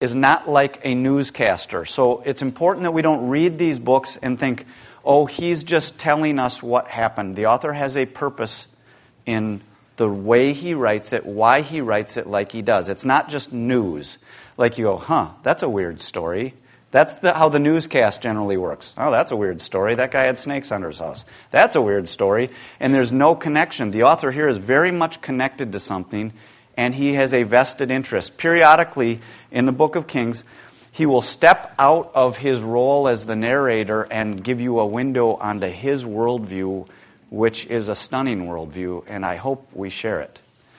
is not like a newscaster. So it's important that we don't read these books and think, oh, he's just telling us what happened. The author has a purpose in the way he writes it, why he writes it like he does. It's not just news. Like you go, that's a weird story. That's how the newscast generally works. Oh, that's a weird story. That guy had snakes under his house. That's a weird story. And there's no connection. The author here is very much connected to something, and he has a vested interest. Periodically, in the book of Kings, he will step out of his role as the narrator and give you a window onto his worldview, which is a stunning worldview, and I hope we share it.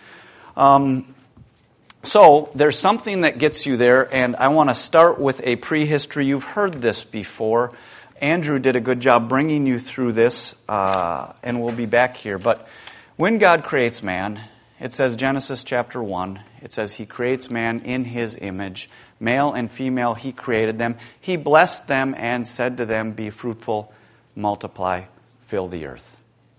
So there's something that gets you there, and I want to start with a prehistory. You've heard this before. Andrew did a good job bringing you through this, and we'll be back here. But when God creates man, it says Genesis chapter 1, it says he creates man in his image. Male and female, he created them. He blessed them and said to them, be fruitful, multiply, fill the earth.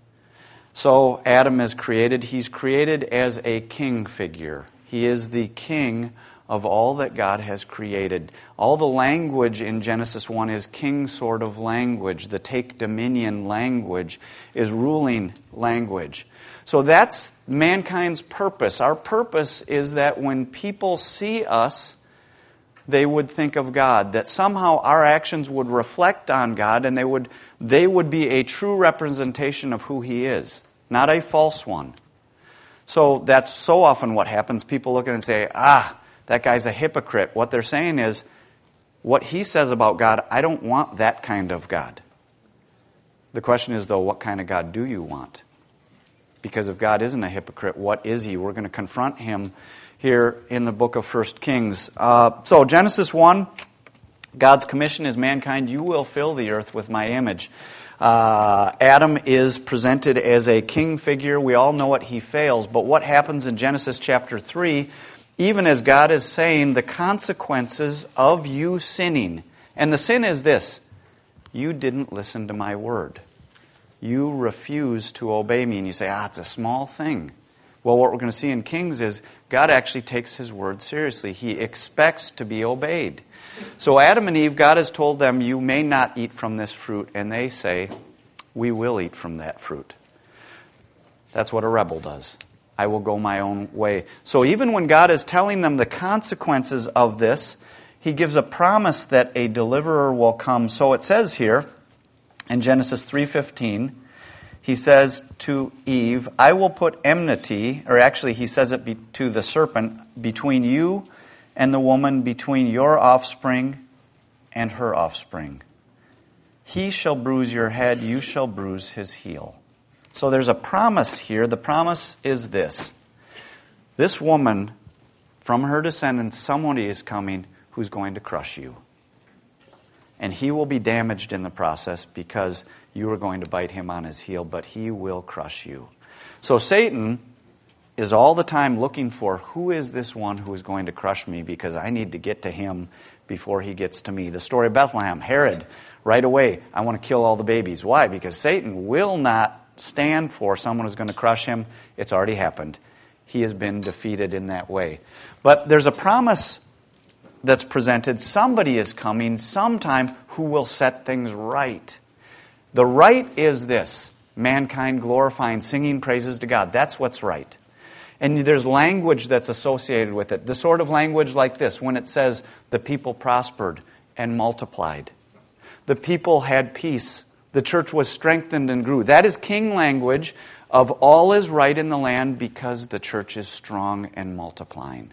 So Adam is created. He's created as a king figure. He is the king of all that God has created. All the language in Genesis 1 is king sort of language. The take dominion language is ruling language. So that's mankind's purpose. Our purpose is that when people see us, they would think of God, that somehow our actions would reflect on God, and they would be a true representation of who He is, not a false one. So that's so often what happens. People look at it and say, that guy's a hypocrite. What they're saying is, what he says about God, I don't want that kind of God. The question is, though, what kind of God do you want? Because if God isn't a hypocrite, what is He? We're going to confront Him here in the book of 1 Kings. So Genesis 1, God's commission is mankind, you will fill the earth with my image. Adam is presented as a king figure. We all know what he fails. But what happens in Genesis chapter 3, even as God is saying the consequences of you sinning. And the sin is this: you didn't listen to my word. You refuse to obey me. And you say, it's a small thing. Well, what we're going to see in Kings is God actually takes His word seriously. He expects to be obeyed. So Adam and Eve, God has told them, you may not eat from this fruit. And they say, we will eat from that fruit. That's what a rebel does. I will go my own way. So even when God is telling them the consequences of this, He gives a promise that a deliverer will come. So it says here in Genesis 3:15, He says to Eve, I will put enmity, or actually He says it to the serpent, between you and the woman, between your offspring and her offspring. He shall bruise your head, you shall bruise his heel. So there's a promise here. The promise is this: this woman, from her descendants, somebody is coming who's going to crush you. And he will be damaged in the process because you are going to bite him on his heel, but he will crush you. So Satan is all the time looking for, who is this one who is going to crush me, because I need to get to him before he gets to me. The story of Bethlehem, Herod, right away, I want to kill all the babies. Why? Because Satan will not stand for someone who's going to crush him. It's already happened. He has been defeated in that way. But there's a promise that's presented. Somebody is coming sometime who will set things right. The right is this: mankind glorifying, singing praises to God. That's what's right. And there's language that's associated with it. The sort of language like this, when it says, the people prospered and multiplied. The people had peace. The church was strengthened and grew. That is king language of all is right in the land because the church is strong and multiplying.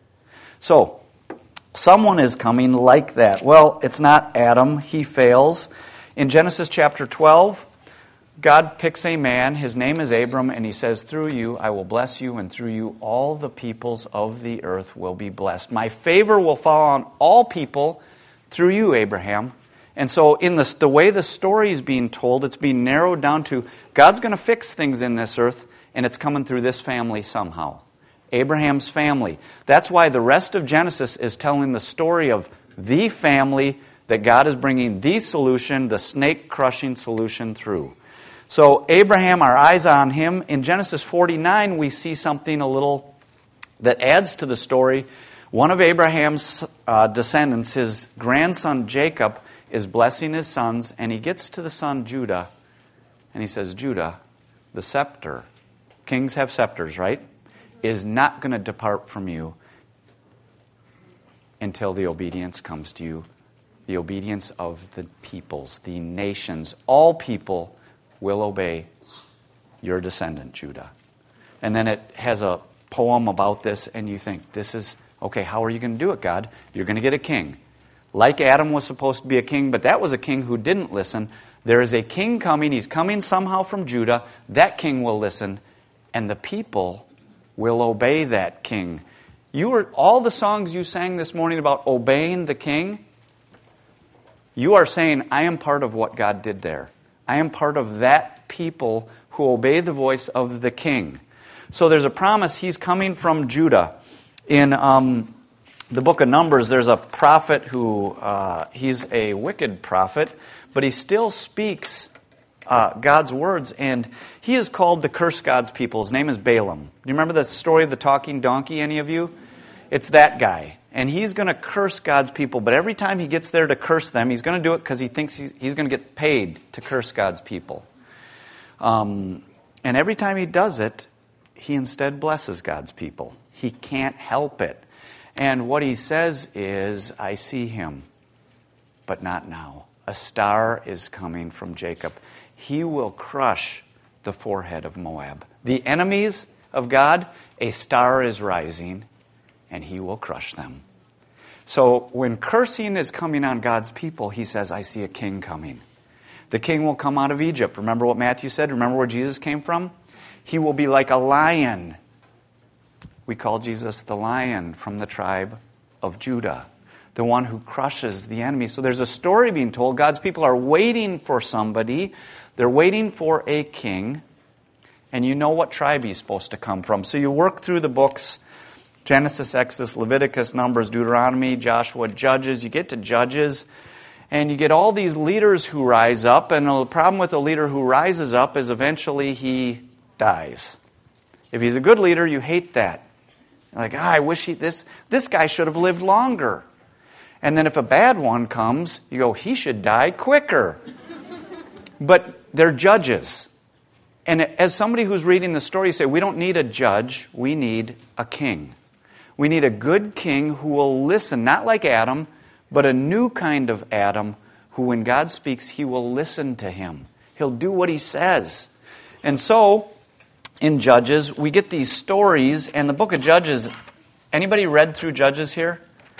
So, someone is coming like that. Well, it's not Adam. He fails. In Genesis chapter 12, God picks a man. His name is Abram, and He says, through you I will bless you, and through you all the peoples of the earth will be blessed. My favor will fall on all people through you, Abraham. And so in the way the story is being told, it's being narrowed down to, God's going to fix things in this earth, and it's coming through this family somehow. Abraham's family. That's why the rest of Genesis is telling the story of the family that God is bringing the solution, the snake-crushing solution through. So Abraham, our eyes on him. In Genesis 49, we see something a little that adds to the story. One of Abraham's descendants, his grandson Jacob, is blessing his sons, and he gets to the son Judah, and he says, Judah, the scepter, kings have scepters, right, is not going to depart from you until the obedience comes to you, the obedience of the peoples, the nations. All people will obey your descendant, Judah. And then it has a poem about this, and you think, this is, okay, how are you going to do it, God? You're going to get a king. Like Adam was supposed to be a king, but that was a king who didn't listen. There is a king coming. He's coming somehow from Judah. That king will listen, and the people will obey that king. All the songs you sang this morning about obeying the king, you are saying, I am part of what God did there. I am part of that people who obey the voice of the king. So there's a promise he's coming from Judah. In the book of Numbers, there's a prophet who, he's a wicked prophet, but he still speaks God's words, and he is called to curse God's people. His name is Balaam. Do you remember the story of the talking donkey, any of you? It's that guy. And he's going to curse God's people, but every time he gets there to curse them, he's going to do it because he thinks he's going to get paid to curse God's people. And every time he does it, he instead blesses God's people. He can't help it. And what he says is, I see him, but not now. A star is coming from Jacob. He will crush the forehead of Moab. The enemies of God, a star is rising, and he will crush them. So when cursing is coming on God's people, he says, I see a king coming. The king will come out of Egypt. Remember what Matthew said? Remember where Jesus came from? He will be like a lion. We call Jesus the lion from the tribe of Judah, the one who crushes the enemy. So there's a story being told. God's people are waiting for somebody. They're waiting for a king. And you know what tribe he's supposed to come from. So you work through the books, Genesis, Exodus, Leviticus, Numbers, Deuteronomy, Joshua, Judges. You get to Judges, and you get all these leaders who rise up. And the problem with a leader who rises up is eventually he dies. If he's a good leader, you hate that. You're like, I wish this guy should have lived longer. And then if a bad one comes, you go, he should die quicker. But they're judges. And as somebody who's reading the story, you say, we don't need a judge, we need a king. We need a good king who will listen, not like Adam, but a new kind of Adam who, when God speaks, he will listen to him. He'll do what he says. And so, in Judges, we get these stories, and the book of Judges, anybody read through Judges here?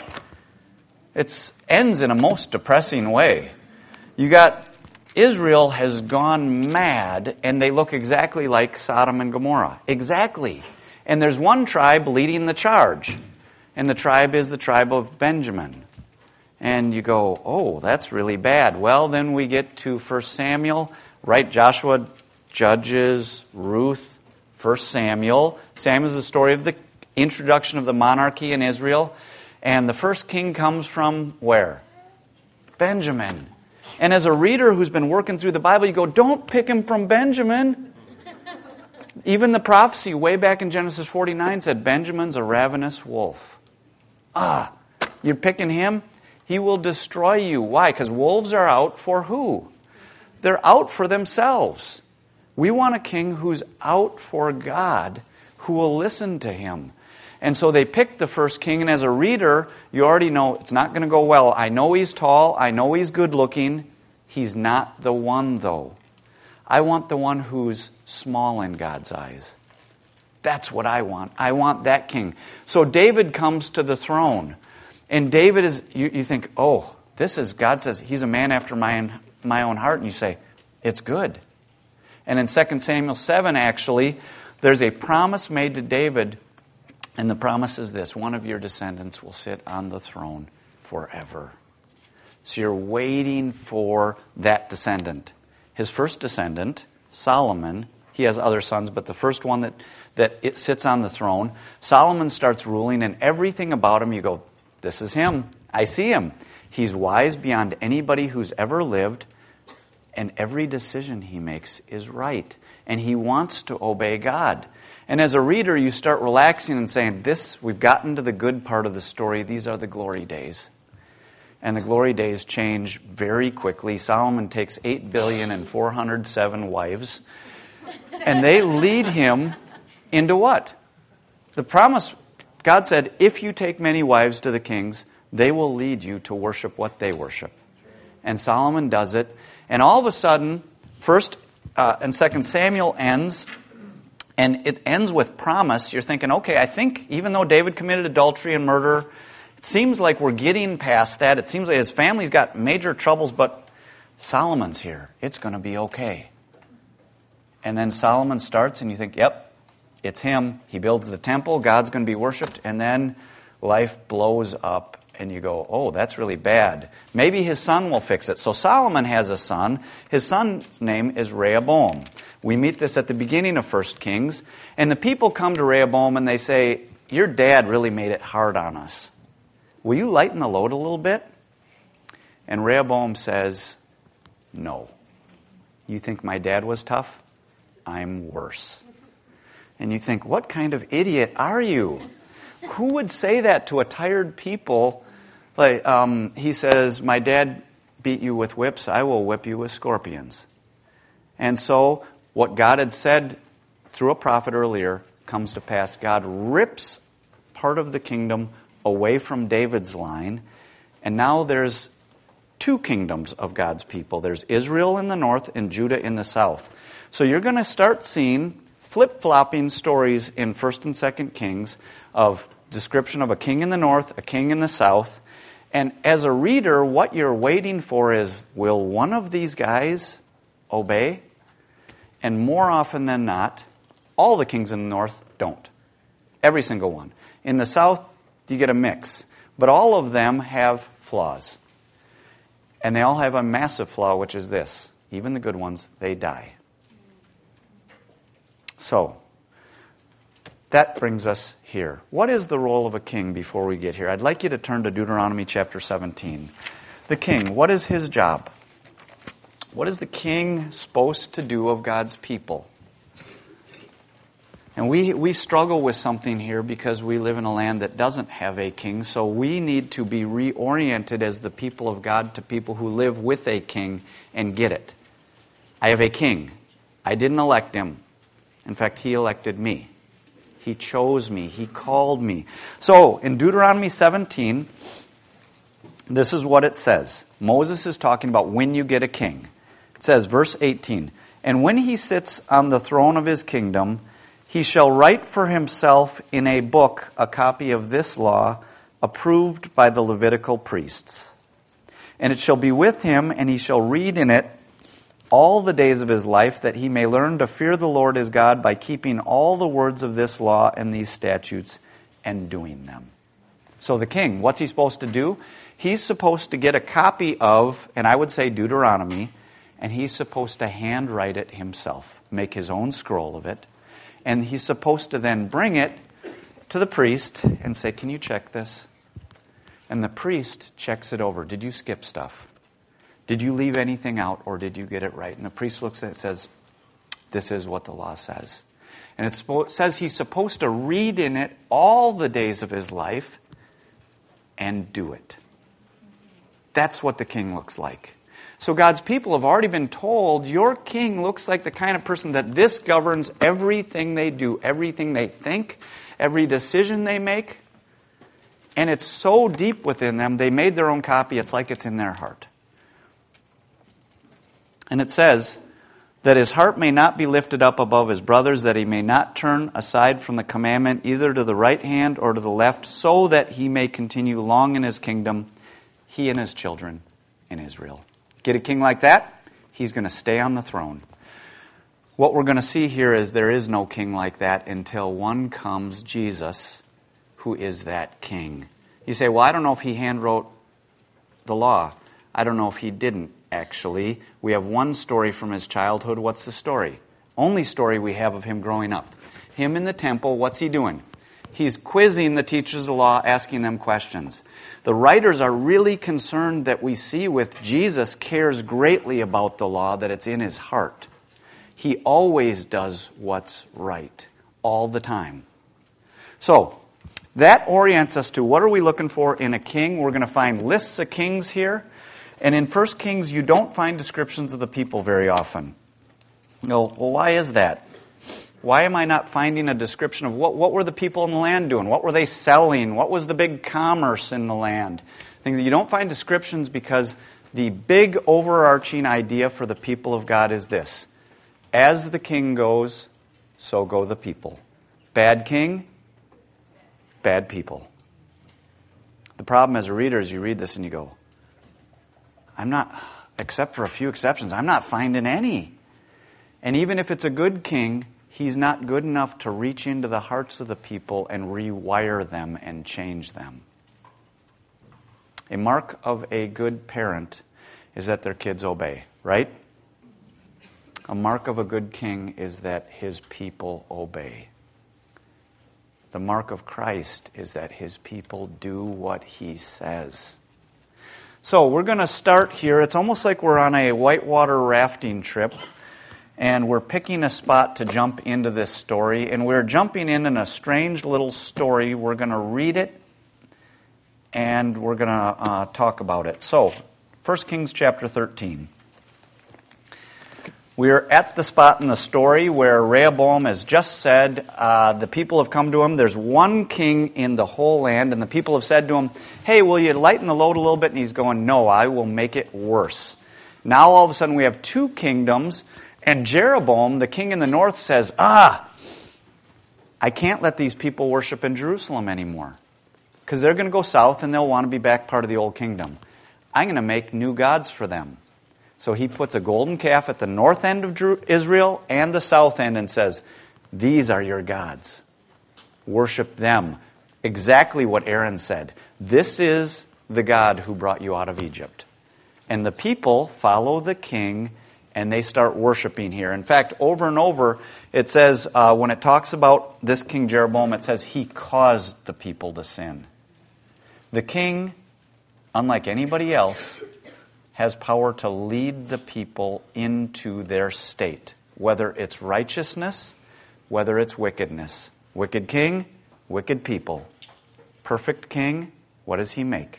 It ends in a most depressing way. You got Israel has gone mad, and they look exactly like Sodom and Gomorrah. Exactly. And there's one tribe leading the charge, and the tribe is the tribe of Benjamin. And you go, oh, that's really bad. Well, then we get to 1 Samuel, right? Joshua, Judges, Ruth, 1 Samuel. Samuel is the story of the introduction of the monarchy in Israel. And the first king comes from where? Benjamin. And as a reader who's been working through the Bible, you go, don't pick him from Benjamin. Even the prophecy way back in Genesis 49 said, Benjamin's a ravenous wolf. You're picking him? He will destroy you. Why? Because wolves are out for who? They're out for themselves. We want a king who's out for God, who will listen to him. And so they picked the first king, and as a reader, you already know it's not going to go well. I know he's tall. I know he's good looking. He's not the one, though. I want the one who's small in God's eyes. That's what I want. I want that king. So David comes to the throne. And David is, you think, oh, this is, God says, he's a man after my own heart. And you say, it's good. And in 2 Samuel 7, actually, there's a promise made to David. And the promise is this: one of your descendants will sit on the throne forever. So you're waiting for that descendant. His first descendant, Solomon, he has other sons, but the first one that it sits on the throne, Solomon starts ruling, and everything about him, you go, this is him. I see him. He's wise beyond anybody who's ever lived, and every decision he makes is right. And he wants to obey God. And as a reader, you start relaxing and saying, we've gotten to the good part of the story. These are the glory days. And the glory days change very quickly. Solomon takes 8,407,000,000 wives. And they lead him into what? The promise, God said, if you take many wives to the kings, they will lead you to worship what they worship. And Solomon does it. And all of a sudden, 1st and 2nd Samuel ends. And it ends with promise. You're thinking, okay, I think even though David committed adultery and murder, it seems like we're getting past that. It seems like his family's got major troubles, but Solomon's here. It's going to be okay. And then Solomon starts, and you think, yep, it's him. He builds the temple. God's going to be worshipped. And then life blows up, and you go, oh, that's really bad. Maybe his son will fix it. So Solomon has a son. His son's name is Rehoboam. We meet this at the beginning of 1 Kings. And the people come to Rehoboam and they say, your dad really made it hard on us. Will you lighten the load a little bit? And Rehoboam says, no. You think my dad was tough? I'm worse. And you think, what kind of idiot are you? Who would say that to a tired people? Like he says, my dad beat you with whips, I will whip you with scorpions. And so what God had said through a prophet earlier comes to pass. God rips part of the kingdom away from David's line, and now there's 2 kingdoms of God's people. There's Israel in the north and Judah in the south. So you're going to start seeing flip-flopping stories in 1st and 2nd Kings of description of a king in the north, a king in the south. And as a reader, what you're waiting for is, will one of these guys obey? And more often than not, all the kings in the north don't. Every single one. In the south, you get a mix. But all of them have flaws. And they all have a massive flaw, which is this. Even the good ones, they die. So, that brings us here. What is the role of a king before we get here? I'd like you to turn to Deuteronomy chapter 17. The king, what is his job? What is the king supposed to do of God's people? And we struggle with something here because we live in a land that doesn't have a king. So we need to be reoriented as the people of God to people who live with a king and get it. I have a king. I didn't elect him. In fact, he elected me. He chose me. He called me. So in Deuteronomy 17, this is what it says. Moses is talking about when you get a king. It says, verse 18, and when he sits on the throne of his kingdom, he shall write for himself in a book a copy of this law approved by the Levitical priests. And it shall be with him, and he shall read in it all the days of his life, that he may learn to fear the Lord his God by keeping all the words of this law and these statutes and doing them. So the king, what's he supposed to do? He's supposed to get a copy of, and I would say Deuteronomy, and he's supposed to handwrite it himself, make his own scroll of it. And he's supposed to then bring it to the priest and say, can you check this? And the priest checks it over. Did you skip stuff? Did you leave anything out, or did you get it right? And the priest looks at it and says, this is what the law says. And it says he's supposed to read in it all the days of his life and do it. That's what the king looks like. So God's people have already been told, your king looks like the kind of person that this governs everything they do, everything they think, every decision they make. And it's so deep within them, they made their own copy. It's like it's in their heart. And it says that his heart may not be lifted up above his brothers, that he may not turn aside from the commandment either to the right hand or to the left, so that he may continue long in his kingdom, he and his children in Israel. Get a king like that, he's going to stay on the throne. What we're going to see here is there is no king like that until one comes, Jesus, who is that king. You say, well, I don't know if he handwrote the law. I don't know if he didn't, actually. We have one story from his childhood. What's the story? Only story we have of him growing up. Him in the temple, what's he doing? He's quizzing the teachers of the law, asking them questions. The writers are really concerned that we see with Jesus cares greatly about the law, that it's in his heart. He always does what's right. all the time. So, that orients us to what are we looking for in a king. We're going to find lists of kings here. And in 1 Kings, you don't find descriptions of the people very often. No, well, why is that? Why am I not finding a description of what were the people in the land doing? What were they selling? What was the big commerce in the land? Things that you don't find descriptions because the big overarching idea for the people of God is this. As the king goes, so go the people. Bad king, bad people. The problem as a reader is you read this and you go, I'm not, except for a few exceptions, I'm not finding any. And even if it's a good king, he's not good enough to reach into the hearts of the people and rewire them and change them. A mark of a good parent is that their kids obey, right? A mark of a good king is that his people obey. The mark of Christ is that his people do what he says. So we're going to start here. It's almost like we're on a whitewater rafting trip, and we're picking a spot to jump into this story, and we're jumping in a strange little story. We're going to read it, and we're going to talk about it. So, 1 Kings chapter 13. We're at the spot in the story where Rehoboam has just said, the people have come to him. There's one king in the whole land, and the people have said to him, hey, will you lighten the load a little bit? And he's going, no, I will make it worse. Now all of a sudden we have two kingdoms, and Jeroboam, the king in the north, says, I can't let these people worship in Jerusalem anymore, because they're going to go south and they'll want to be back part of the old kingdom. I'm going to make new gods for them. So he puts a golden calf at the north end of Israel and the south end and says, these are your gods. Worship them. Exactly what Aaron said. This is the God who brought you out of Egypt. And the people follow the king and they start worshiping here. In fact, over and over, it says, when it talks about this King Jeroboam, it says he caused the people to sin. The king, unlike anybody else, has power to lead the people into their state, whether it's righteousness, whether it's wickedness. Wicked king, wicked people. Perfect king, what does he make?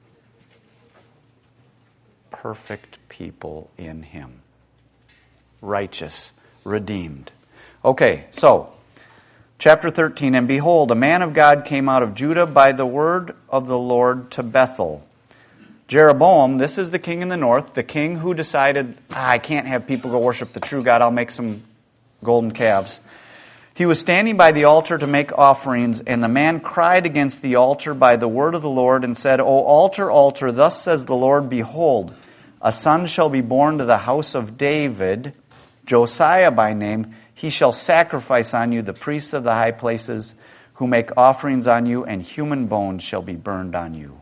Perfect people in him. Righteous, redeemed. Okay, so, chapter 13, and behold, a man of God came out of Judah by the word of the Lord to Bethel. Jeroboam, this is the king in the north, the king who decided, I can't have people go worship the true God, I'll make some golden calves. He was standing by the altar to make offerings, and the man cried against the altar by the word of the Lord and said, O altar, altar, thus says the Lord, behold, a son shall be born to the house of David, Josiah by name. He shall sacrifice on you the priests of the high places who make offerings on you, and human bones shall be burned on you.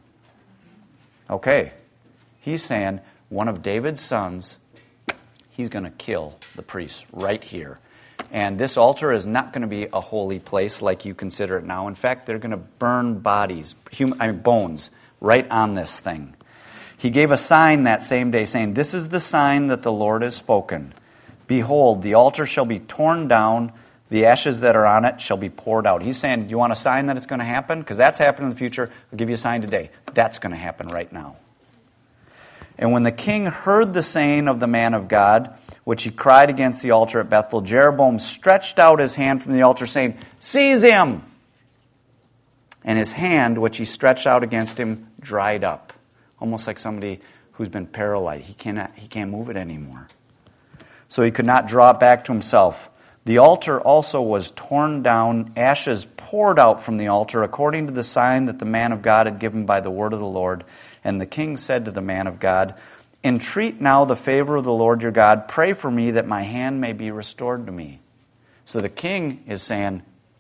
Okay, he's saying one of David's sons, he's going to kill the priests right here. And this altar is not going to be a holy place like you consider it now. In fact, they're going to burn bodies, bones, right on this thing. He gave a sign that same day, saying, this is the sign that the Lord has spoken. Behold, the altar shall be torn down, the ashes that are on it shall be poured out. He's saying, do you want a sign that it's going to happen? Because that's happening in the future. I'll give you a sign today. That's going to happen right now. And when the king heard the saying of the man of God, which he cried against the altar at Bethel, Jeroboam stretched out his hand from the altar, saying, seize him! And his hand, which he stretched out against him, dried up. Almost like somebody who's been paralyzed. He can't move it anymore. So he could not draw it back to himself. The altar also was torn down, ashes poured out from the altar, according to the sign that the man of God had given by the word of the Lord. And the king said to the man of God, entreat now the favor of the Lord your God. Pray for me that my hand may be restored to me. So the king is saying,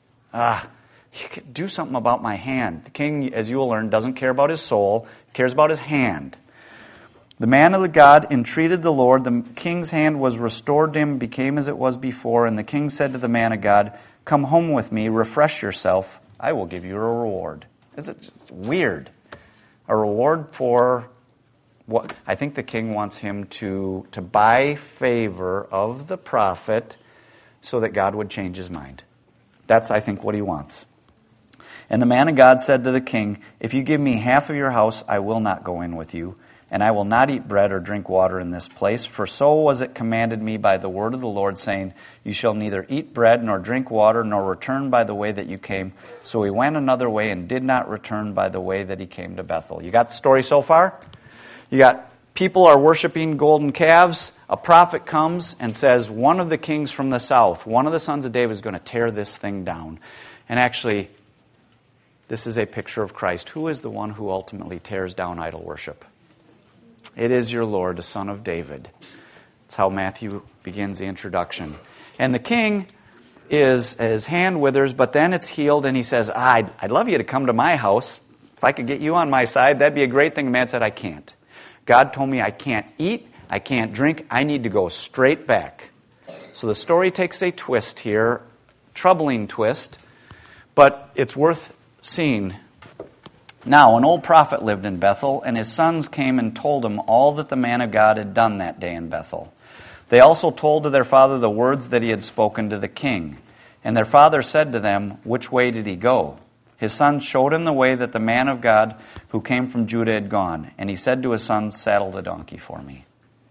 you could do something about my hand. The king, as you will learn, doesn't care about his soul, cares about his hand. The man of God entreated the Lord. The king's hand was restored to him, became as it was before. And the king said to the man of God, come home with me, refresh yourself. I will give you a reward. Is it just weird? A reward for what? I think the king wants him to buy favor of the prophet so that God would change his mind. That's, I think, what he wants. And the man of God said to the king, "If you give me half of your house, I will not go in with you, and I will not eat bread or drink water in this place. For so was it commanded me by the word of the Lord, saying, You shall neither eat bread nor drink water, nor return by the way that you came. So he went another way and did not return by the way that he came to Bethel." You got the story so far? You got people are worshiping golden calves. A prophet comes and says, one of the kings from the south, one of the sons of David, is going to tear this thing down. And actually, this is a picture of Christ. Who is the one who ultimately tears down idol worship? It is your Lord, the Son of David. That's how Matthew begins the introduction. And the king his hand withers, but then it's healed, and he says, I'd love you to come to my house. If I could get you on my side, that'd be a great thing. The man said, I can't. God told me I can't eat, I can't drink, I need to go straight back. So the story takes a twist here, troubling twist, but it's worth seeing. Now, an old prophet lived in Bethel, and his sons came and told him all that the man of God had done that day in Bethel. They also told to their father the words that he had spoken to the king. And their father said to them, "Which way did he go?" His sons showed him the way that the man of God who came from Judah had gone. And he said to his sons, "Saddle the donkey for me."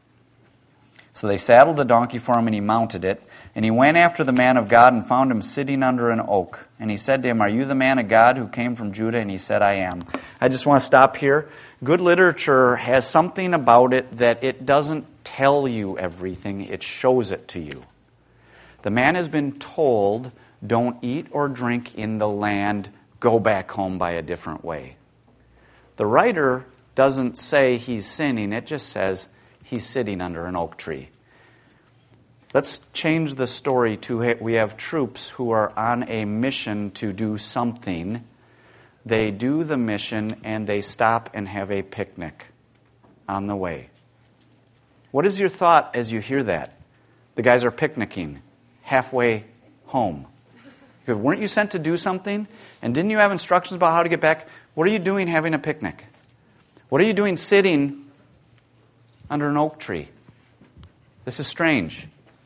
So they saddled the donkey for him, and he mounted it. And he went after the man of God and found him sitting under an oak. And he said to him, "Are you the man of God who came from Judah?" And he said, "I am." I just want to stop here. Good literature has something about it that it doesn't tell you everything, it shows it to you. The man has been told, don't eat or drink in the land, go back home by a different way. The writer doesn't say he's sinning, it just says he's sitting under an oak tree. Let's change the story to we have troops who are on a mission to do something. They do the mission and they stop and have a picnic on the way. What is your thought as you hear that? The guys are picnicking halfway home. Because weren't you sent to do something? And didn't you have instructions about how to get back? What are you doing having a picnic? What are you doing sitting under an oak tree? This is strange.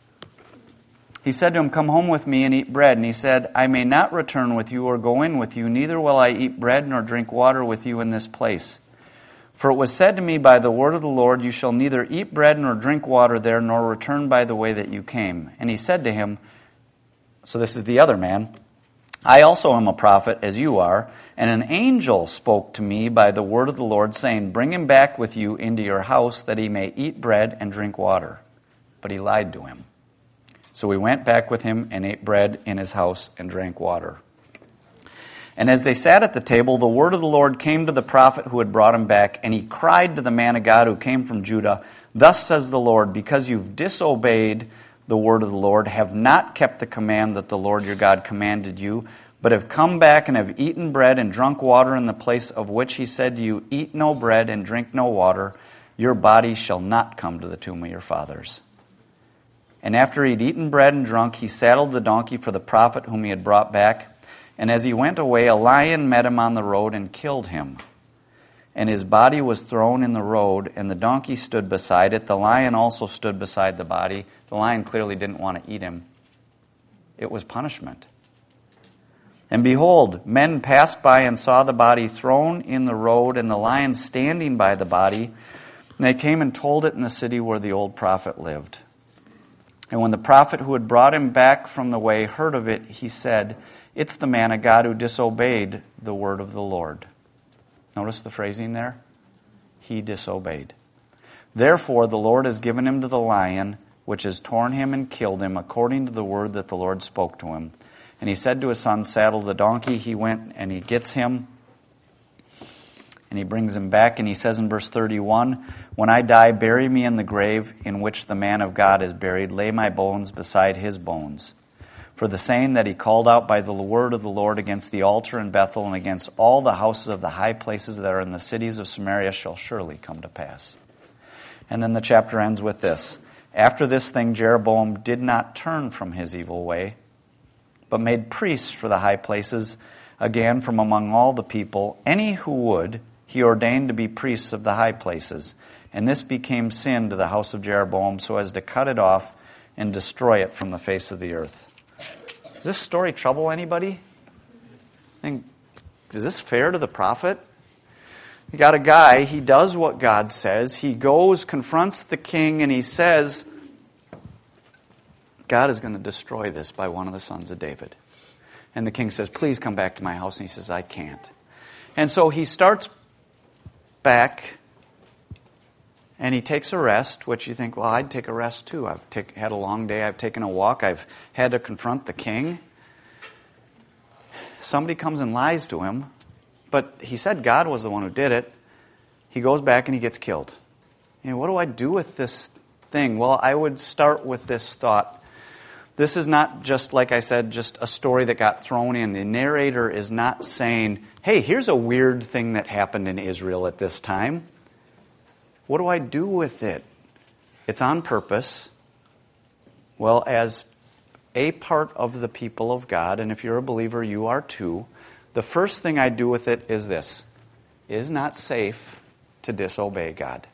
He said to him, "Come home with me and eat bread." And he said, "I may not return with you or go in with you, neither will I eat bread nor drink water with you in this place. For it was said to me by the word of the Lord, you shall neither eat bread nor drink water there, nor return by the way that you came." And he said to him, so this is the other man, "I also am a prophet, as you are, and an angel spoke to me by the word of the Lord, saying, Bring him back with you into your house, that he may eat bread and drink water." But he lied to him. So he went back with him and ate bread in his house and drank water. And as they sat at the table, the word of the Lord came to the prophet who had brought him back, and he cried to the man of God who came from Judah, "Thus says the Lord, because you've disobeyed the word of the Lord, have not kept the command that the Lord your God commanded you, but have come back and have eaten bread and drunk water in the place of which he said to you, Eat no bread and drink no water, your body shall not come to the tomb of your fathers." And after he had eaten bread and drunk, he saddled the donkey for the prophet whom he had brought back. And as he went away, a lion met him on the road and killed him. And his body was thrown in the road, and the donkey stood beside it. The lion also stood beside the body. The lion clearly didn't want to eat him. It was punishment. And behold, men passed by and saw the body thrown in the road, and the lion standing by the body. And they came and told it in the city where the old prophet lived. And when the prophet who had brought him back from the way heard of it, he said, "It's the man of God who disobeyed the word of the Lord." Notice the phrasing there? He disobeyed. "Therefore the Lord has given him to the lion, which has torn him and killed him, according to the word that the Lord spoke to him." And he said to his son, "Saddle the donkey." He went and he gets him, and he brings him back, and he says in verse 31, "When I die, bury me in the grave in which the man of God is buried. Lay my bones beside his bones. For the saying that he called out by the word of the Lord against the altar in Bethel and against all the houses of the high places that are in the cities of Samaria shall surely come to pass." And then the chapter ends with this. "After this thing, Jeroboam did not turn from his evil way, but made priests for the high places, again from among all the people. Any who would, he ordained to be priests of the high places. And this became sin to the house of Jeroboam, so as to cut it off and destroy it from the face of the earth." this story trouble anybody? Think, is this fair to the prophet? You got a guy, he does what God says. He goes, confronts the king, and he says, God is going to destroy this by one of the sons of David. And the king says, please come back to my house. And he says, I can't. And so he starts back, and he takes a rest, which you think, well, I'd take a rest too. I've had a long day. I've taken a walk. I've had to confront the king. Somebody comes and lies to him, but he said God was the one who did it. He goes back and he gets killed. What do I do with this thing? Well, I would start with this thought. This is not just, like I said, just a story that got thrown in. The narrator is not saying, hey, here's a weird thing that happened in Israel at this time. What do I do with it? It's on purpose. Well, as a part of the people of God, and if you're a believer, you are too, the first thing I do with it is this. It is not safe to disobey God.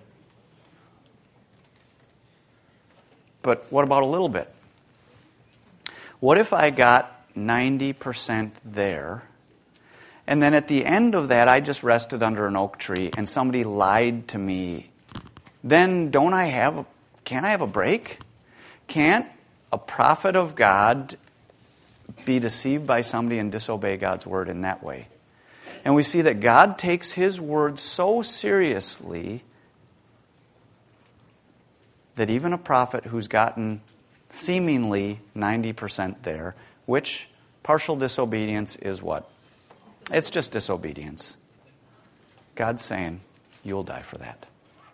But what about a little bit? What if I got 90% there, and then at the end of that, I just rested under an oak tree, and somebody lied to me? Then can't I have a break? Can't a prophet of God be deceived by somebody and disobey God's word in that way? And we see that God takes His word so seriously that even a prophet who's gotten seemingly 90% there, which partial disobedience is what? It's just disobedience. God's saying, you'll die for that.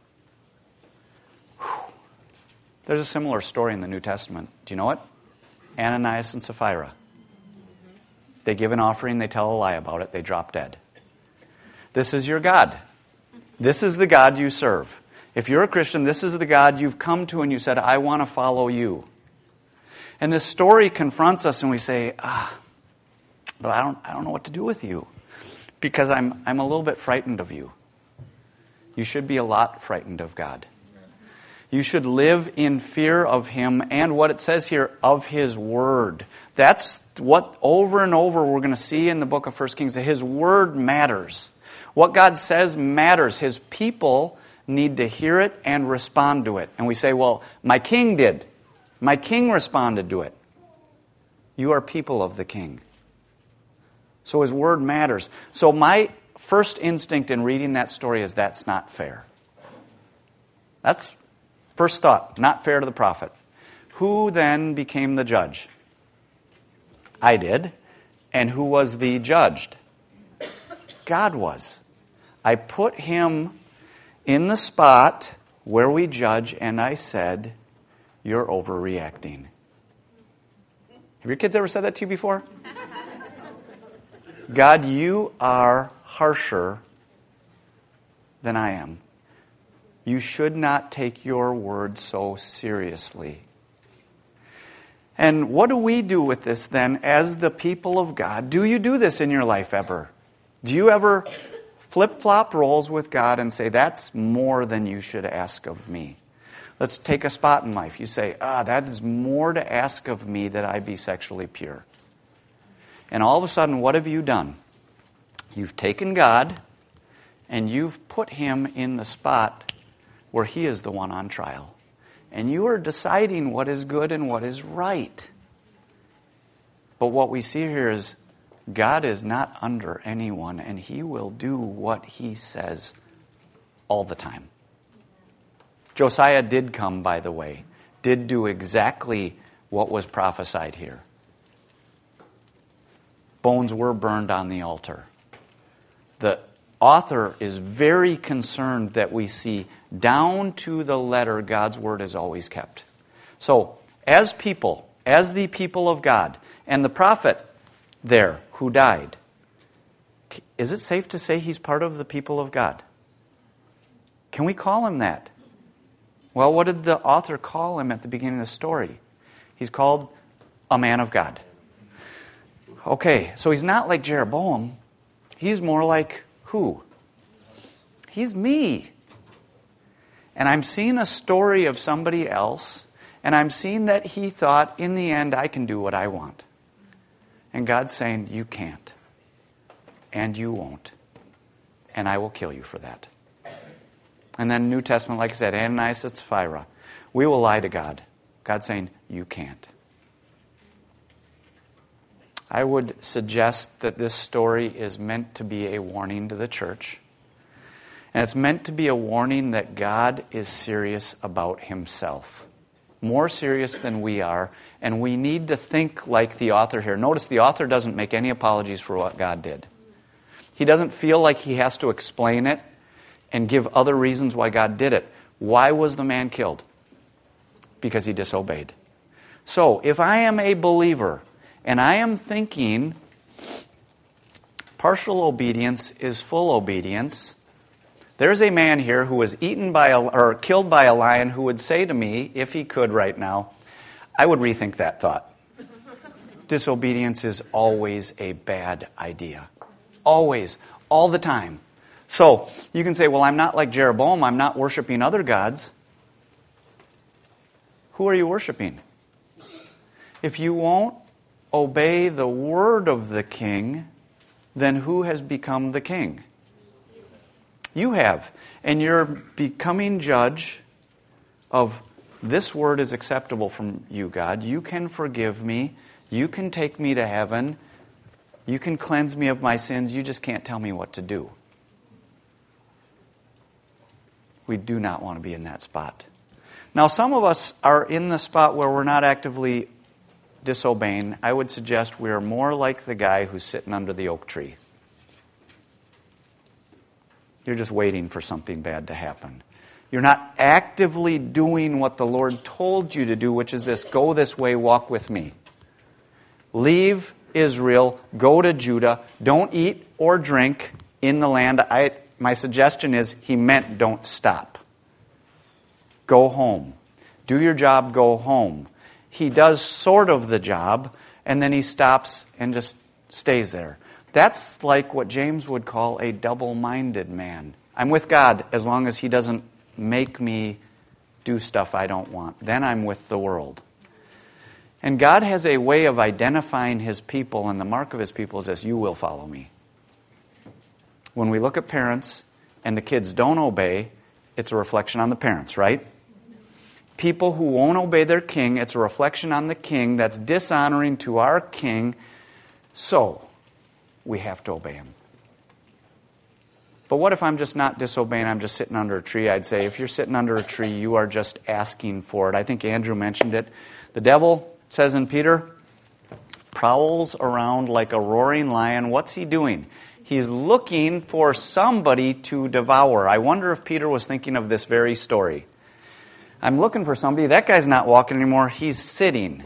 Whew. There's a similar story in the New Testament. Do you know it? Ananias and Sapphira. They give an offering, they tell a lie about it, they drop dead. This is your God. This is the God you serve. If you're a Christian, this is the God you've come to and you said, I want to follow you. And this story confronts us and we say, but I don't know what to do with you because I'm a little bit frightened of you. You should be a lot frightened of God. You should live in fear of Him and what it says here, of His Word. That's what over and over we're going to see in the book of 1 Kings. That His Word matters. What God says matters. His people need to hear it and respond to it. And we say, well, my king did. My king responded to it. You are people of the King. So His Word matters. So my first instinct in reading that story is that's not fair. That's first thought, not fair to the prophet. Who then became the judge? I did. And who was the judged? God was. I put Him in the spot where we judge, and I said, you're overreacting. Have your kids ever said that to you before? God, you are harsher than I am. You should not take your word so seriously. And what do we do with this then as the people of God? Do you do this in your life ever? Do you ever flip-flop roles with God and say, that's more than you should ask of me? Let's take a spot in life. You say, that is more to ask of me that I be sexually pure. And all of a sudden, what have you done? You've taken God and you've put Him in the spot where He is the one on trial. And you are deciding what is good and what is right. But what we see here is God is not under anyone, and He will do what He says all the time. Josiah did come, by the way, did do exactly what was prophesied here. Bones were burned on the altar. The author is very concerned that we see down to the letter God's word is always kept. So, as people, as the people of God, and the prophet there who died, is it safe to say he's part of the people of God? Can we call him that? Well, what did the author call him at the beginning of the story? He's called a man of God. Okay, so he's not like Jeroboam. He's more like who? He's me. And I'm seeing a story of somebody else, and I'm seeing that he thought, in the end, I can do what I want. And God's saying, you can't. And you won't. And I will kill you for that. And then New Testament, like I said, Ananias and Sapphira. We will lie to God. God's saying, you can't. I would suggest that this story is meant to be a warning to the church. And it's meant to be a warning that God is serious about himself. More serious than we are. And we need to think like the author here. Notice the author doesn't make any apologies for what God did. He doesn't feel like he has to explain it and give other reasons why God did it. Why was the man killed? Because he disobeyed. So, if I am a believer and I am thinking partial obedience is full obedience, there's a man here who was killed by a lion who would say to me, if he could right now, I would rethink that thought. Disobedience is always a bad idea. Always. All the time. So, you can say, well, I'm not like Jeroboam. I'm not worshiping other gods. Who are you worshiping? If you won't obey the word of the king, then who has become the king? You have. And you're becoming judge of this word is acceptable from you, God. You can forgive me. You can take me to heaven. You can cleanse me of my sins. You just can't tell me what to do. We do not want to be in that spot. Now, some of us are in the spot where we're not actively disobeying. I would suggest we are more like the guy who's sitting under the oak tree. You're just waiting for something bad to happen. You're not actively doing what the Lord told you to do, which is this: go this way, walk with me. Leave Israel, go to Judah, don't eat or drink in the land. My suggestion is he meant don't stop. Go home. Do your job, go home. He does sort of the job, and then he stops and just stays there. That's like what James would call a double-minded man. I'm with God as long as he doesn't make me do stuff I don't want. Then I'm with the world. And God has a way of identifying his people, and the mark of his people is this: you will follow me. When we look at parents and the kids don't obey, it's a reflection on the parents, right? People who won't obey their king, it's a reflection on the king that's dishonoring to our king. So, we have to obey him. But what if I'm just not disobeying, I'm just sitting under a tree? I'd say if you're sitting under a tree, you are just asking for it. I think Andrew mentioned it. The devil, says in Peter, prowls around like a roaring lion. What's he doing? He's looking for somebody to devour. I wonder if Peter was thinking of this very story. I'm looking for somebody. That guy's not walking anymore. He's sitting.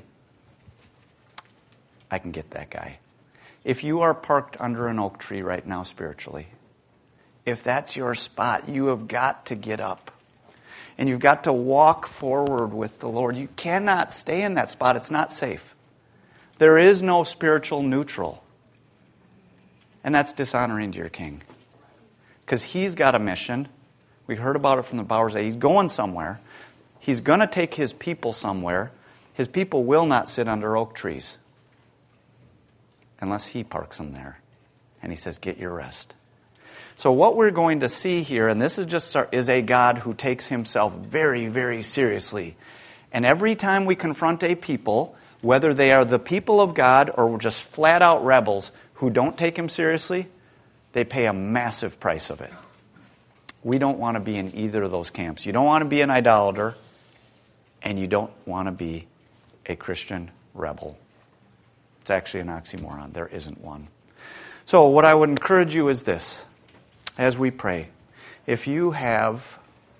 I can get that guy. If you are parked under an oak tree right now spiritually, if that's your spot, you have got to get up. And you've got to walk forward with the Lord. You cannot stay in that spot. It's not safe. There is no spiritual neutral. And that's dishonoring to your king. Because he's got a mission. We heard about it from the Bowers. He's going somewhere. He's going to take his people somewhere. His people will not sit under oak trees. Unless he parks them there. And he says, get your rest. So what we're going to see here, and this is a God who takes himself very, very seriously. And every time we confront a people, whether they are the people of God or just flat out rebels who don't take him seriously, they pay a massive price of it. We don't want to be in either of those camps. You don't want to be an idolater, and you don't want to be a Christian rebel. It's actually an oxymoron. There isn't one. So what I would encourage you is this. As we pray, if you have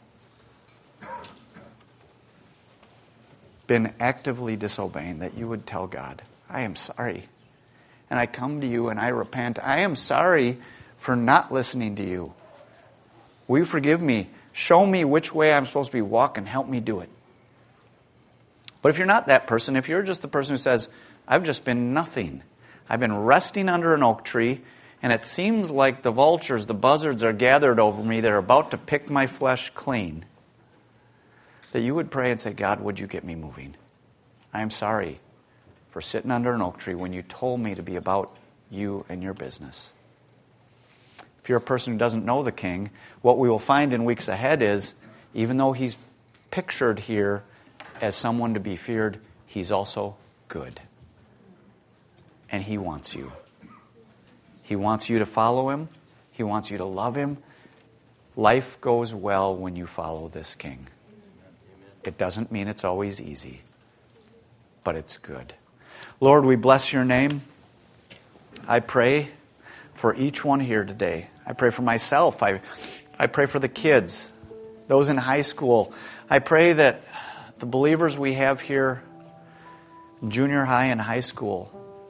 been actively disobeying, that you would tell God, I am sorry. And I come to you and I repent. I am sorry for not listening to you. Will you forgive me? Show me which way I'm supposed to be walking. Help me do it. But if you're not that person, if you're just the person who says, I've just been nothing. I've been resting under an oak tree, and it seems like the vultures, the buzzards are gathered over me. They're about to pick my flesh clean. That you would pray and say, God, would you get me moving? I am sorry for sitting under an oak tree when you told me to be about you and your business. If you're a person who doesn't know the King, what we will find in weeks ahead is, even though he's pictured here as someone to be feared, he's also good. And he wants you. He wants you to follow him. He wants you to love him. Life goes well when you follow this King. It doesn't mean it's always easy, but it's good. Lord, we bless your name. I pray for each one here today. I pray for myself. I pray for the kids, those in high school. I pray that the believers we have here, junior high and high school,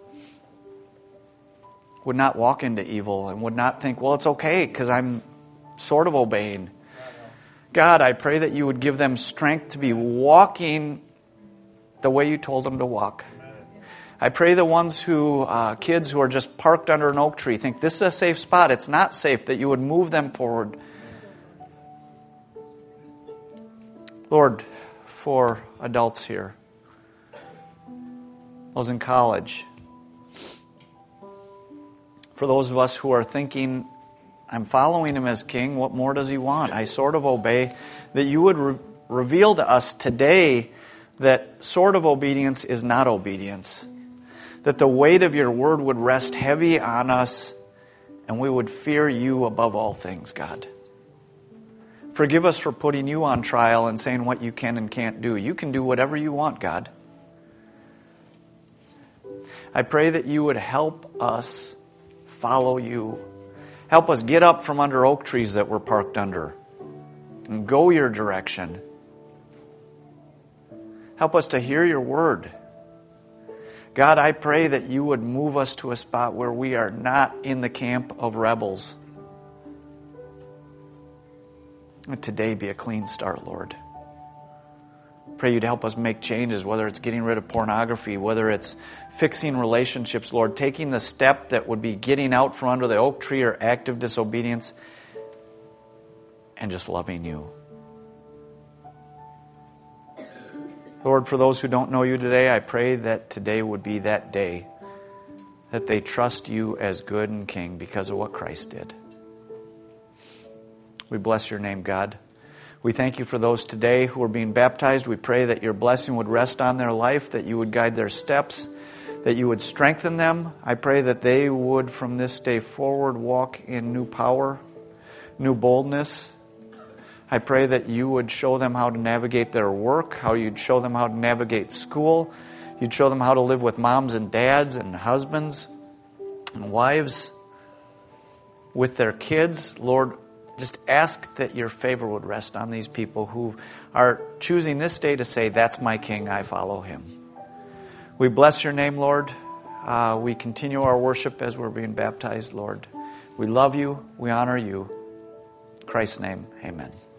would not walk into evil and would not think, well, it's okay because I'm sort of obeying. God, I pray that you would give them strength to be walking the way you told them to walk. I pray the ones who, kids who are just parked under an oak tree, think this is a safe spot. It's not safe, that you would move them forward. Lord, for adults here, those in college, for those of us who are thinking, I'm following him as King, what more does he want? I sort of obey, that you would reveal to us today that sort of obedience is not obedience. That the weight of your word would rest heavy on us and we would fear you above all things, God. Forgive us for putting you on trial and saying what you can and can't do. You can do whatever you want, God. I pray that you would help us follow you. Help us get up from under oak trees that we're parked under and go your direction. Help us to hear your word. God, I pray that you would move us to a spot where we are not in the camp of rebels. Let today be a clean start, Lord. Pray you'd help us make changes, whether it's getting rid of pornography, whether it's fixing relationships, Lord, taking the step that would be getting out from under the oak tree or active disobedience and just loving you. Lord, for those who don't know you today, I pray that today would be that day that they trust you as good and King because of what Christ did. We bless your name, God. We thank you for those today who are being baptized. We pray that your blessing would rest on their life, that you would guide their steps, that you would strengthen them. I pray that they would from this day forward walk in new power, new boldness. I pray that you would show them how to navigate their work, how you'd show them how to navigate school. You'd show them how to live with moms and dads and husbands and wives, with their kids. Lord, just ask that your favor would rest on these people who are choosing this day to say, that's my King, I follow him. We bless your name, Lord. We continue our worship as we're being baptized, Lord. We love you. We honor you. In Christ's name, amen.